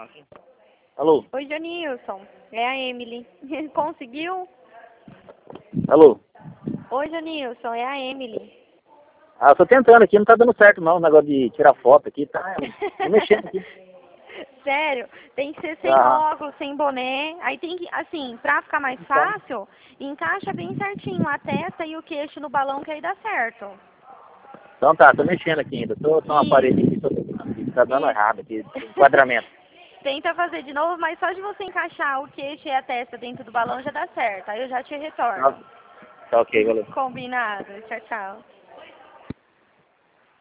Alô? Oi, Janilson. É a Emily. Conseguiu? Alô? Oi, Janilson. É a Emily. Ah, eu tô tentando aqui, não tá dando certo não, o negócio de tirar foto aqui, tá mexendo aqui. Sério, tem que ser sem Aham. óculos, sem boné. Aí tem que, assim, pra ficar mais fácil, encaixa bem certinho a testa e o queixo no balão que aí dá certo. Então tá, tô mexendo aqui ainda, tô no aparelho aqui, tô tentando aqui, tá dando Isso. errado aqui, enquadramento. Tenta fazer de novo, mas só de você encaixar o queixo e a testa dentro do balão já dá certo. Aí eu já te retorno. Tá ok, valeu. Combinado. Tchau, tchau.